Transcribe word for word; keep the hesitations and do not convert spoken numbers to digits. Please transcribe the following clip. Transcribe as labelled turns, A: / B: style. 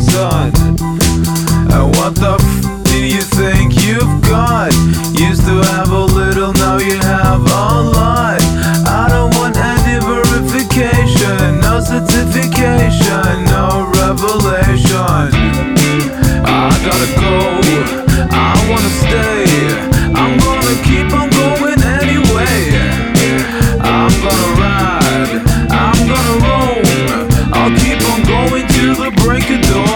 A: son. And what the f do you think you've got? Used to have a little, now you have a lot. I don't want any verification, no certification.